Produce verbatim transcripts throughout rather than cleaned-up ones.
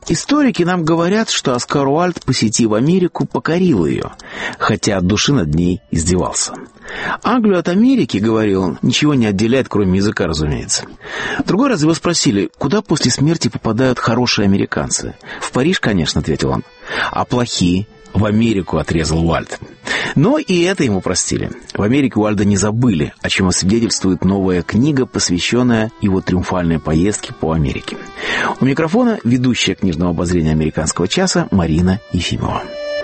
Историки нам говорят, что Оскар Уайльд, посетив Америку, покорил ее, хотя от души над ней издевался. Англию от Америки, говорил он, ничего не отделяет, кроме языка, разумеется. В другой раз его спросили, куда после смерти попадают хорошие американцы. «В Париж, конечно», — ответил он. «А плохие?» «В Америку», — отрезал Уайльд. Но и это ему простили. В Америке Уайльда не забыли, о чем свидетельствует новая книга, посвященная его триумфальной поездке по Америке. У микрофона ведущая книжного обозрения «Американского часа» Марина Ефимова.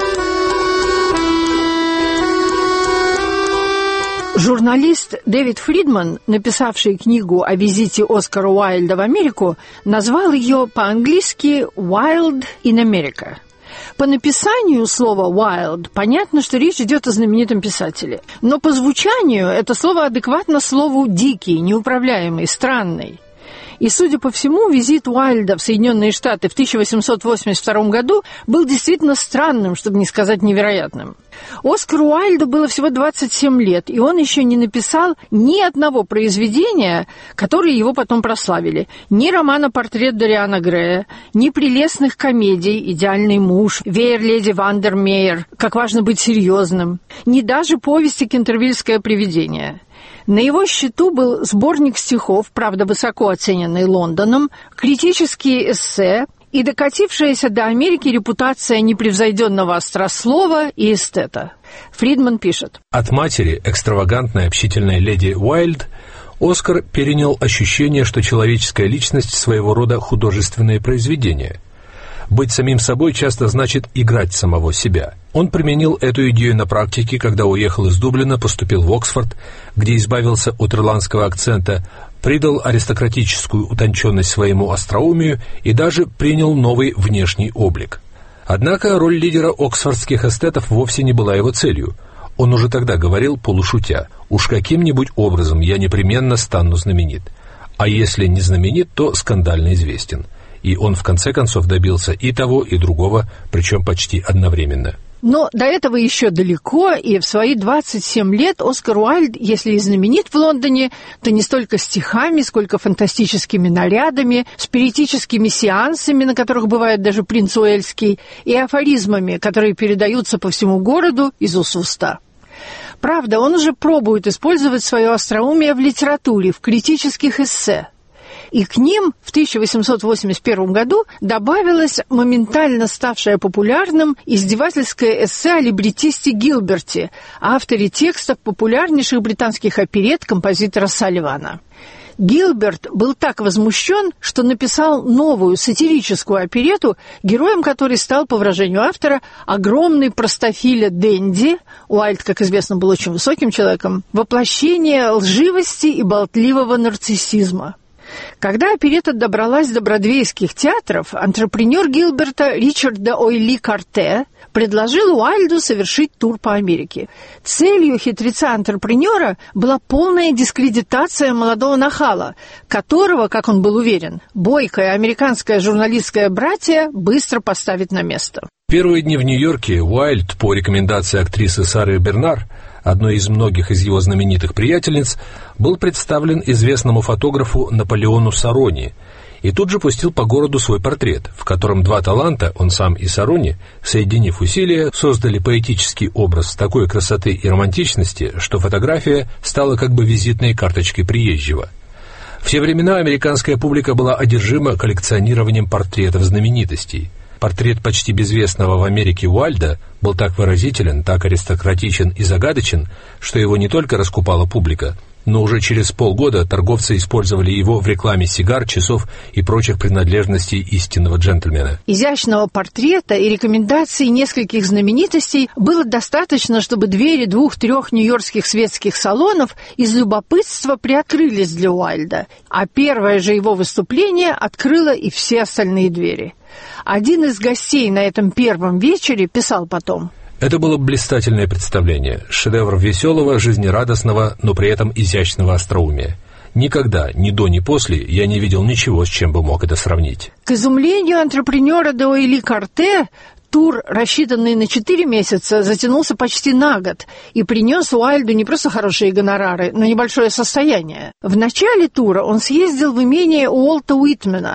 Журналист Дэвид Фридман, написавший книгу о визите Оскара Уайльда в Америку, назвал ее по-английски «Wild in America». По написанию слова «wild» понятно, что речь идет о знаменитом писателе. Но по звучанию это слово адекватно слову «дикий», «неуправляемый», «странный». И, судя по всему, визит Уайльда в Соединенные Штаты в тысяча восемьсот восемьдесят втором году был действительно странным, чтобы не сказать невероятным. Оскару Уайльду было всего двадцать семь лет, и он еще не написал ни одного произведения, которые его потом прославили. Ни романа «Портрет Дориана Грея», ни прелестных комедий «Идеальный муж», «Веер леди Вандермеер», «Как важно быть серьезным», ни даже повести «Кентервильское привидение». На его счету был сборник стихов, правда, высоко оцененный Лондоном, критические эссе и докатившаяся до Америки репутация непревзойденного острослова и эстета. Фридман пишет. От матери, экстравагантной общительной леди Уайльд, Оскар перенял ощущение, что человеческая личность своего рода художественное произведение. Быть самим собой часто значит играть самого себя. Он применил эту идею на практике, когда уехал из Дублина, поступил в Оксфорд, где избавился от ирландского акцента, придал аристократическую утонченность своему остроумию и даже принял новый внешний облик. Однако роль лидера оксфордских эстетов вовсе не была его целью. Он уже тогда говорил, полушутя, «Уж каким-нибудь образом я непременно стану знаменит. А если не знаменит, то скандально известен». И он в конце концов добился и того, и другого, причем почти одновременно. Но до этого еще далеко, и в свои двадцать семь лет Оскар Уайльд, если и знаменит в Лондоне, то не столько стихами, сколько фантастическими нарядами, спиритическими сеансами, на которых бывает даже принц Уэльский, и афоризмами, которые передаются по всему городу из уст в уста. Правда, он уже пробует использовать свое остроумие в литературе, в критических эссе. И к ним в тысяча восемьсот восемьдесят первом году добавилось моментально ставшее популярным издевательское эссе о либретисте Гилберте, авторе текстов популярнейших британских оперетт композитора Салливана. Гилберт был так возмущен, что написал новую сатирическую оперетту, героем которой стал, по выражению автора, огромный простофиля Дэнди, Уайльд, как известно, был очень высоким человеком, воплощение лживости и болтливого нарциссизма. Когда оперетта добралась до бродвейских театров, антрепренер Гилберта Ричард де Ойли Карте предложил Уайльду совершить тур по Америке. Целью хитреца-антрепренера была полная дискредитация молодого нахала, которого, как он был уверен, бойкое американское журналистское братье быстро поставит на место. В первые дни в Нью-Йорке Уайльд, по рекомендации актрисы Сары Бернар, одной из многих из его знаменитых приятельниц, был представлен известному фотографу Наполеону Сарони и тут же пустил по городу свой портрет, в котором два таланта, он сам и Сарони, соединив усилия, создали поэтический образ такой красоты и романтичности, что фотография стала как бы визитной карточкой приезжего. В те времена американская публика была одержима коллекционированием портретов знаменитостей. Портрет почти безвестного в Америке Уайльда был так выразителен, так аристократичен и загадочен, что его не только раскупала публика, но уже через полгода торговцы использовали его в рекламе сигар, часов и прочих принадлежностей истинного джентльмена. Изящного портрета и рекомендаций нескольких знаменитостей было достаточно, чтобы двери двух-трех нью-йоркских светских салонов из любопытства приоткрылись для Уайльда, а первое же его выступление открыло и все остальные двери. Один из гостей на этом первом вечере писал потом: Это было блистательное представление, шедевр веселого, жизнерадостного, но при этом изящного остроумия. Никогда, ни до, ни после, я не видел ничего, с чем бы мог это сравнить. К изумлению антрепренера де Ойли Карте, тур, рассчитанный на четыре месяца, затянулся почти на год и принес Уайльду не просто хорошие гонорары, но небольшое состояние. В начале тура он съездил в имение Уолта Уитмена,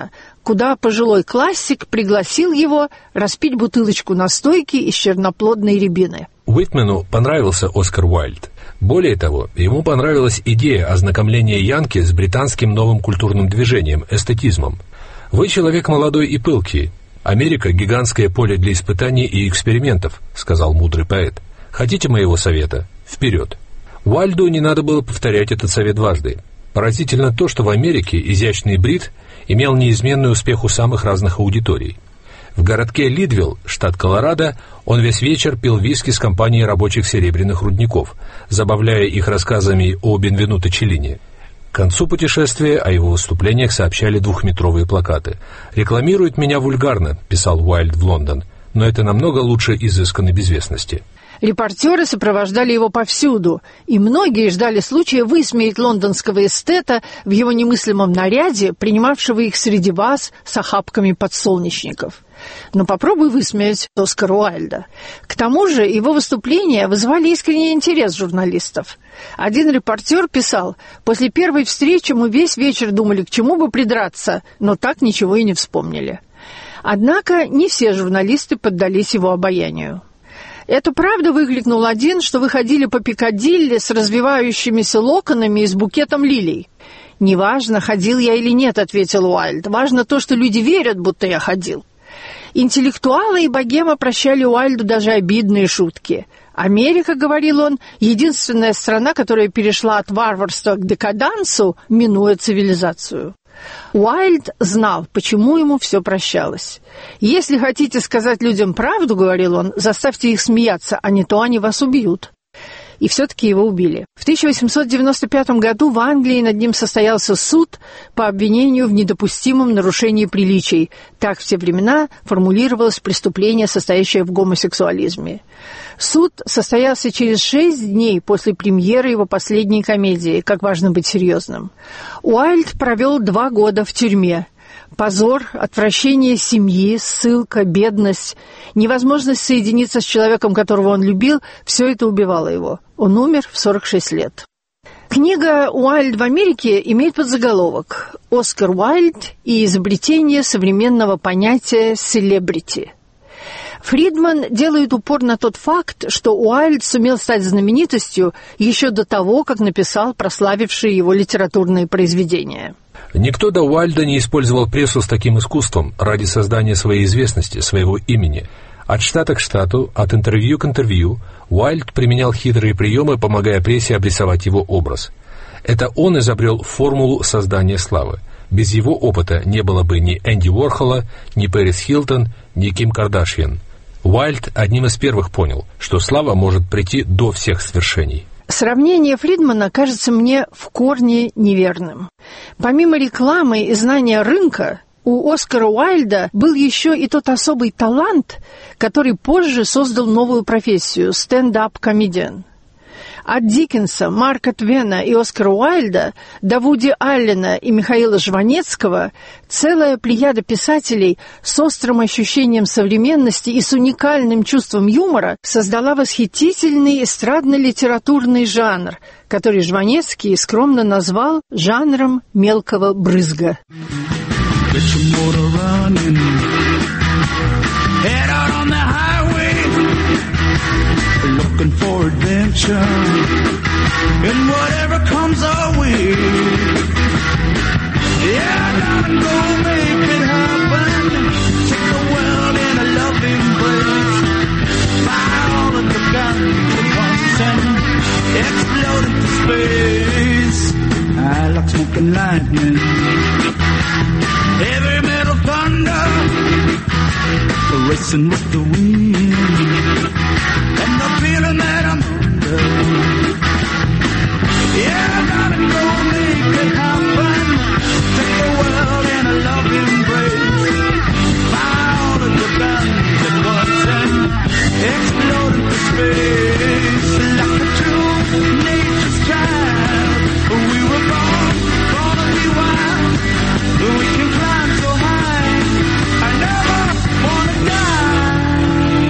куда пожилой классик пригласил его распить бутылочку настойки из черноплодной рябины. Уитмену понравился Оскар Уайльд. Более того, ему понравилась идея ознакомления Янки с британским новым культурным движением, эстетизмом. «Вы человек молодой и пылкий. Америка — гигантское поле для испытаний и экспериментов», — сказал мудрый поэт. «Хотите моего совета? Вперед!» Уайльду не надо было повторять этот совет дважды. Поразительно то, что в Америке изящный брит имел неизменный успех у самых разных аудиторий. В городке Лидвилл, штат Колорадо, он весь вечер пил виски с компанией рабочих серебряных рудников, забавляя их рассказами о Бенвенуто Челлини. К концу путешествия о его выступлениях сообщали двухметровые плакаты. «Рекламирует меня вульгарно», — писал Уайльд в Лондон, «но это намного лучше изысканной безвестности». Репортеры сопровождали его повсюду, и многие ждали случая высмеять лондонского эстета в его немыслимом наряде, принимавшего их среди ваз с охапками подсолнечников. Но попробуй высмеять Оскара Уайльда. К тому же его выступления вызывали искренний интерес журналистов. Один репортер писал: «После первой встречи мы весь вечер думали, к чему бы придраться, но так ничего и не вспомнили». Однако не все журналисты поддались его обаянию. «Это правда?» — выкрикнул один, что вы ходили по Пикадилли с развивающимися локонами и с букетом лилий. «Неважно, ходил я или нет», — ответил Уайльд. «Важно то, что люди верят, будто я ходил». Интеллектуалы и богема прощали Уайльду даже обидные шутки. «Америка, — говорил он, — единственная страна, которая перешла от варварства к декадансу, минуя цивилизацию». Уайльд знал, почему ему все прощалось. «Если хотите сказать людям правду, — говорил он, — заставьте их смеяться, а не то они вас убьют». И все-таки его убили. В тысяча восемьсот девяносто пятом году в Англии над ним состоялся суд по обвинению в недопустимом нарушении приличий. Так в те времена формулировалось преступление, состоящее в гомосексуализме. Суд состоялся через шесть дней после премьеры его последней комедии «Как важно быть серьезным». Уайльд провел два года в тюрьме. Позор, отвращение семьи, ссылка, бедность, невозможность соединиться с человеком, которого он любил – все это убивало его. Он умер в сорок шесть лет. Книга «Уайльд в Америке» имеет подзаголовок «Оскар Уайльд и изобретение современного понятия «селебрити». Фридман делает упор на тот факт, что Уайльд сумел стать знаменитостью еще до того, как написал прославившие его литературные произведения. Никто до Уайльда не использовал прессу с таким искусством ради создания своей известности, своего имени. От штата к штату, от интервью к интервью, Уайльд применял хитрые приемы, помогая прессе обрисовать его образ. Это он изобрел формулу создания славы. Без его опыта не было бы ни Энди Уорхола, ни Пэрис Хилтон, ни Ким Кардашьян. Уайльд одним из первых понял, что слава может прийти до всех свершений. Сравнение Фридмана кажется мне в корне неверным. Помимо рекламы и знания рынка, у Оскара Уайльда был еще и тот особый талант, который позже создал новую профессию – стенд-ап-комедиан. От Диккенса, Марка Твена и Оскара Уайльда до Вуди Аллена и Михаила Жванецкого целая плеяда писателей с острым ощущением современности и с уникальным чувством юмора создала восхитительный эстрадно-литературный жанр, который Жванецкий скромно назвал жанром мелкого брызга. Looking for adventure and whatever comes our way. Yeah, gotta go make it happen. Take the world in a loving embrace. Fire all of the guns at once and explode into space. I like smoking lightning, heavy metal thunder, racing with the wind. And the feeling that I'm under. Yeah, I gotta go make it happen. Take the world in a loving embrace. Fire all of the guns at once and explode into space. Like a true nature's child, we were born, born to be wild. We can climb so high. I never wanna die.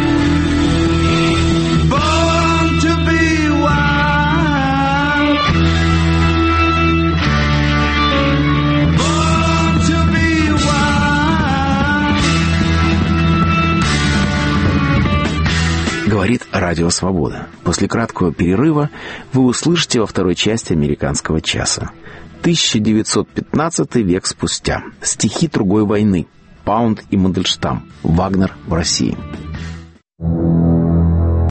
Говорит Радио Свобода. После краткого перерыва вы услышите во второй части «Американского часа». тысяча девятьсот пятнадцатый век спустя. Стихи другой войны. Паунд и Мандельштам. Вагнер в России.